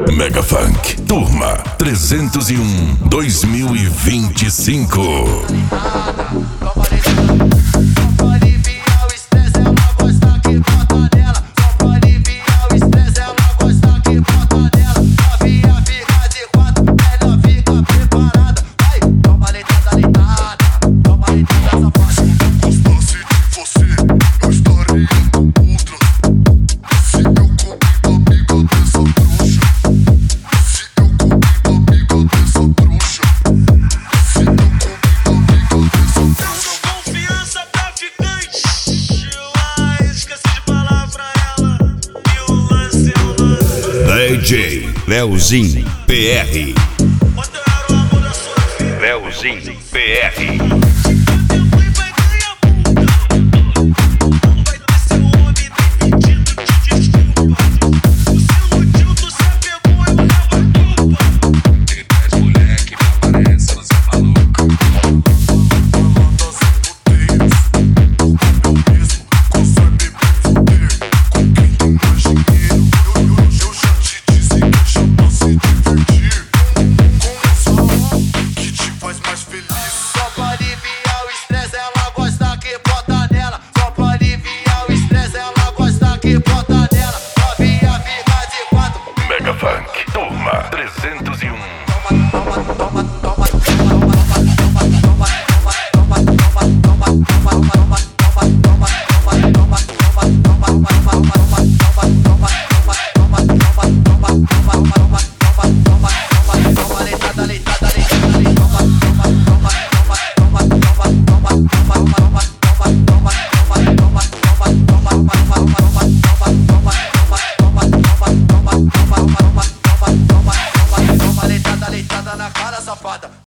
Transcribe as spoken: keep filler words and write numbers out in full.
Mega Funk, turma trezentos e um, dois mil e vinte e cinco. D J Leozinho P R. Leozinho P R. Mega Funk, turma trezentos e um. Deitada na cara, safada.